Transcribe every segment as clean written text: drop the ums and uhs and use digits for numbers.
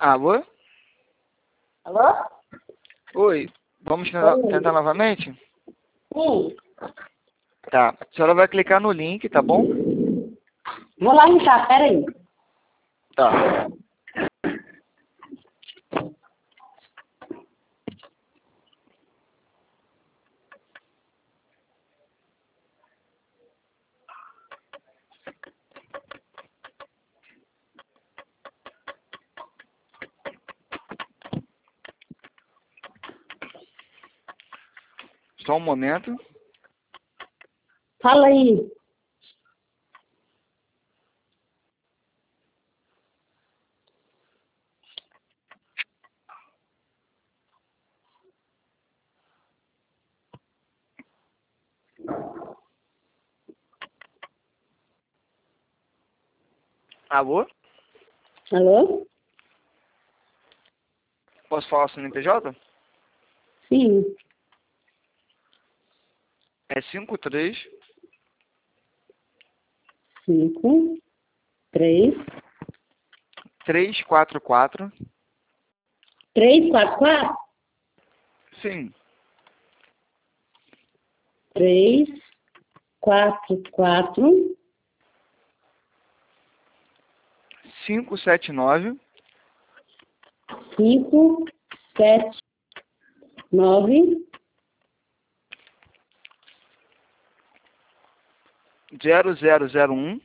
Alô? Alô? Oi, vamos Oi. tentar novamente? Sim. Tá, a senhora vai clicar no link, tá bom? Vou lá entrar, peraí. Tá. Só um momento. Fala aí. Alô? Alô? Posso falar o CNPJ? Sim. É 53 5, 3, 344. 3, 4, 4. Sim. 3, 4, 4. 579 5, 7, 9, 0001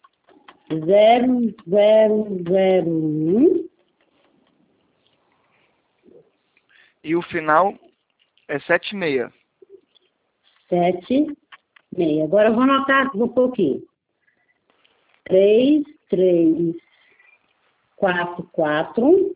0, 0, 0, 1, e o final é 76. 7, 6. Agora eu vou anotar, vou pôr aqui. 3, 3, 4, 4,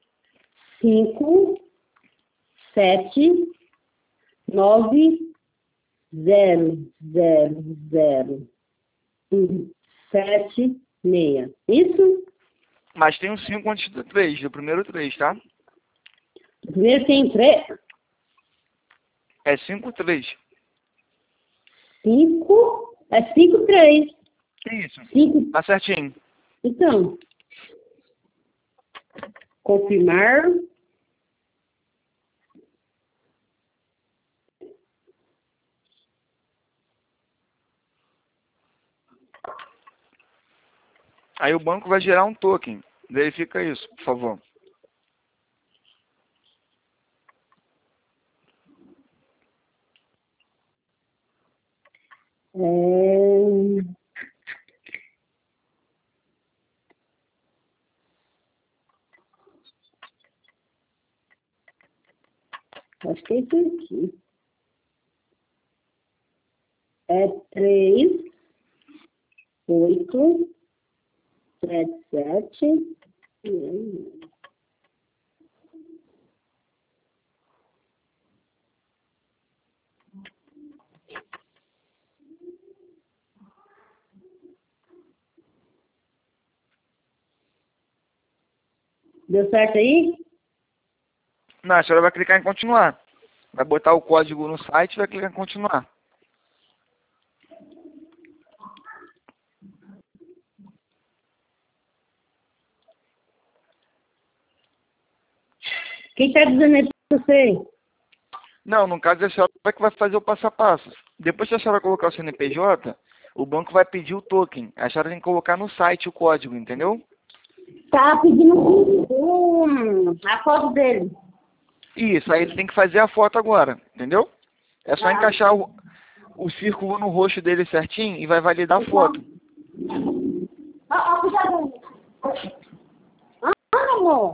5, 7, 9, 0, 0, 0, 1, 7, 6. Isso? Mas tem um 5 antes do 3, do primeiro 3, tá? Primeiro tem 3, É 53. 5, é 5, 3. Isso. 5, Tá certinho. então, confirmar. Aí o banco vai gerar um token. Verifica isso, por favor. Acho que é isso aqui. É 3, 8, 7, 7. Deu certo aí? Não, a senhora vai clicar em continuar. Vai botar o código no site e vai clicar em continuar. Quem está dizendo isso para você? Não, no caso a senhora que vai fazer o passo a passo. Depois que a senhora colocar o CNPJ, o banco vai pedir o token. A senhora tem que colocar no site o código, entendeu? Tá pedindo a foto dele. Isso, aí ele tem que fazer a foto agora, entendeu? É só Tá. encaixar o círculo no rosto dele certinho e vai validar a foto. Cuidado. Amor.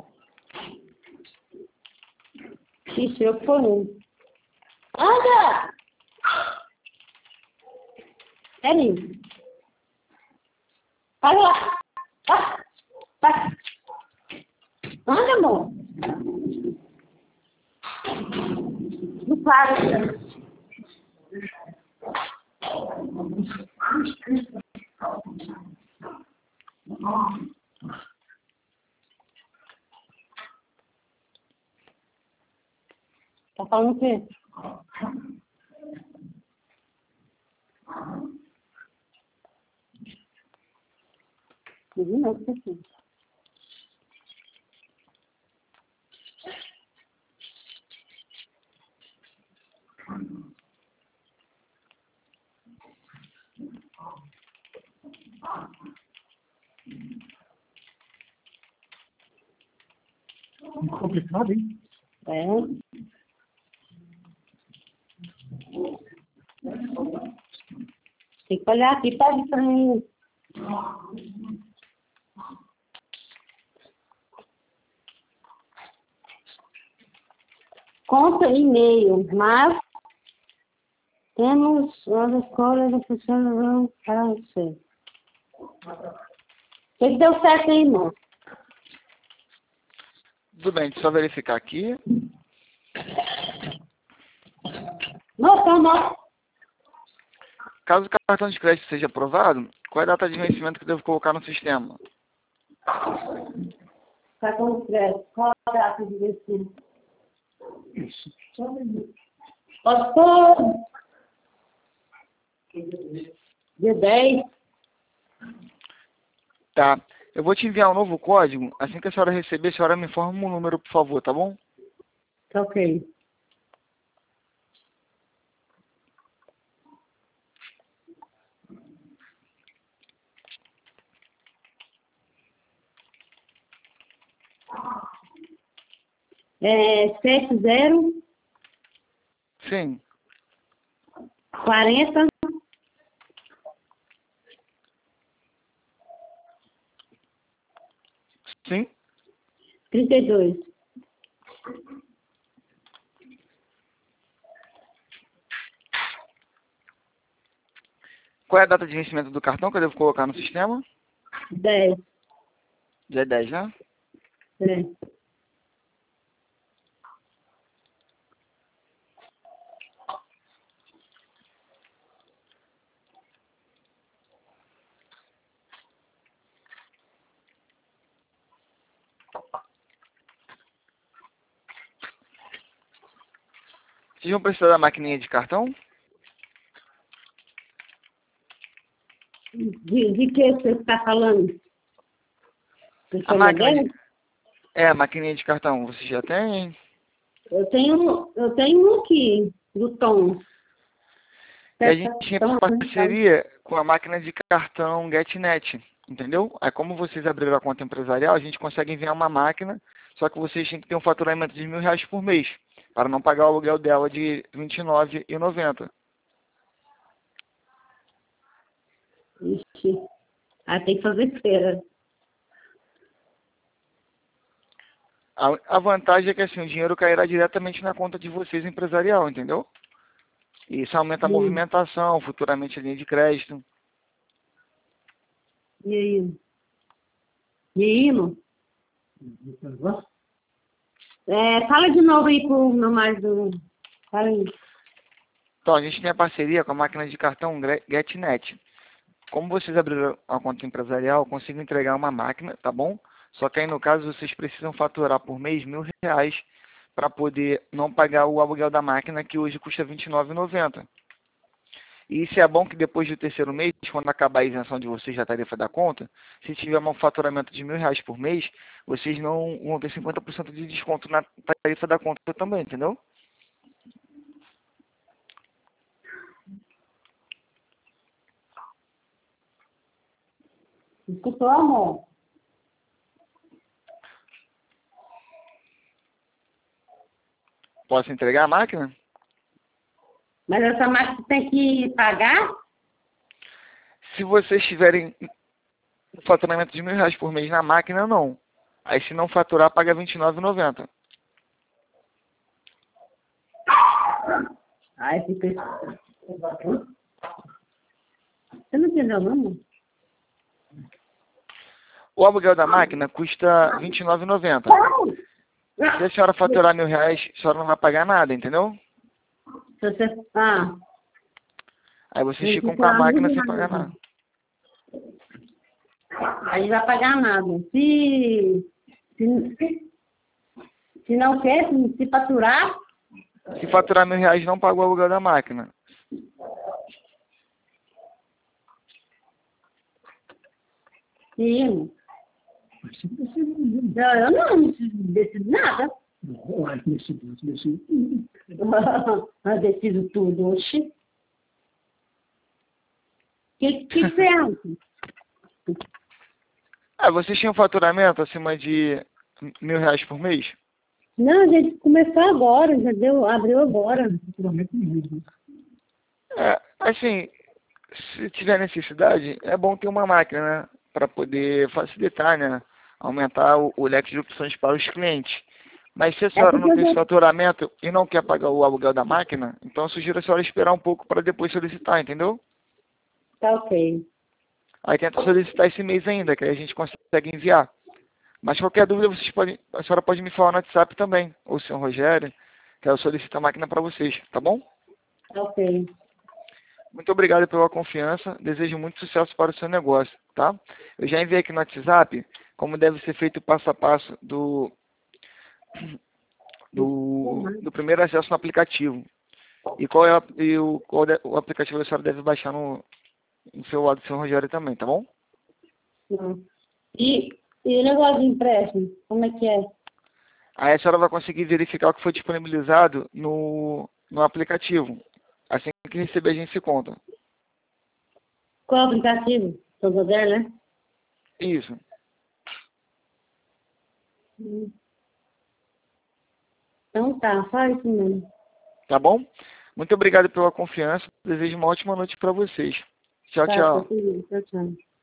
Ixi, eu que foi. Anda! Peraí. Vai lá. Vai. Anda, amor. Não para. Tá falando o quê? Não, não, não. Complicado, hein? É. Tem que olhar aqui, pede pra mim. Conta e-mail, mas temos as escolas da professora para você. O que deu certo aí, irmão? Tudo bem, deixa eu só verificar aqui. Não. Caso o cartão de crédito seja aprovado, qual é a data de vencimento que eu devo colocar no sistema? Cartão de crédito, qual a data de vencimento? Isso. Só mesmo. Pode pôr. Dia 10. Tá. Eu vou te enviar um novo código. Assim que a senhora receber, a senhora me informa um número, por favor, tá bom? Tá ok. É 70 Sim. 40 Sim? 32. Qual é a data de vencimento do cartão que eu devo colocar no sistema? 10. Dia 10, né? É. Vocês vão precisar da maquininha de cartão? De que você está falando? Você A está máquina ligando? de... É, a maquininha de cartão. Você já tem? Eu tenho um aqui, do Tom. E a gente tinha parceria com a máquina de cartão GetNet, entendeu? Aí como vocês abriram a conta empresarial, a gente consegue enviar uma máquina, só que vocês têm que ter um faturamento de R$1.000 por mês, para não pagar o aluguel dela de R$29,90. Ixi. Ah, tem que fazer feira. A vantagem é que assim, o dinheiro cairá diretamente na conta de vocês empresarial, entendeu? E isso aumenta a movimentação, futuramente a linha de crédito. E aí? E aí, irmão? Fala de novo aí pro meu marido. Fala aí. Então, a gente tem a parceria com a máquina de cartão GetNet. Como vocês abriram a conta empresarial, eu consigo entregar uma máquina, tá bom? Só que aí, no caso, vocês precisam faturar por mês R$1.000 para poder não pagar o aluguel da máquina, que hoje custa R$29,90. E isso é bom que depois do terceiro mês, quando acabar a isenção de vocês da tarifa da conta, se tiver um faturamento de R$1.000 por mês, vocês não vão ter 50% de desconto na tarifa da conta também, entendeu? Escutou, amor? Posso entregar a máquina? Mas essa máquina tem que pagar? Se vocês tiverem um faturamento de R$1.000 por mês na máquina, não. Aí se não faturar, paga R$29,90. Ai, fica... Você não entendeu, não, amor? O aluguel da máquina custa R$29,90. Se a senhora faturar R$1.000, a senhora não vai pagar nada, entendeu? Se você... Ah, Aí vocês ficam com a máquina sem pagar nada. aí não vai pagar nada. Se não quer, se faturar, Se faturar R$1.000, não paga o aluguel da máquina. sim. Mas você precisa mesmo. Não, eu não decido nada. Não, ai, decidido. Eu decido tudo, oxi. O que você acha? Ah, vocês tinham faturamento acima de R$1.000 por mês? Não, a gente começou agora, abriu agora. Futuramente mesmo. Assim, se tiver necessidade, é bom ter uma máquina, né? Para poder facilitar, né? Aumentar o leque de opções para os clientes. Mas se a É senhora porque não eu tem esse já... faturamento e não quer pagar o aluguel da máquina, então eu sugiro a senhora esperar um pouco para depois solicitar, entendeu? Tá ok. Aí tenta solicitar esse mês ainda, que aí a gente consegue enviar. Mas qualquer dúvida, a senhora pode me falar no WhatsApp também, ou o senhor Rogério, que eu solicito a máquina para vocês, tá bom? Tá ok. Muito obrigado pela confiança, desejo muito sucesso para o seu negócio, tá? Eu já enviei aqui no WhatsApp como deve ser feito o passo a passo do primeiro acesso no aplicativo. E qual é o aplicativo que a senhora deve baixar no seu lado do seu Rogério também, tá bom? Não. E o negócio de empréstimo, como é que é? Aí a senhora vai conseguir verificar o que foi disponibilizado no aplicativo, assim que receber a gente se conta. Qual aplicativo? São José, né? Isso. Hum. Então tá, só isso mesmo. Tá bom? Muito obrigado pela confiança. Desejo uma ótima noite para vocês. Tchau, Tá, tchau. tudo bem. Tchau, tchau.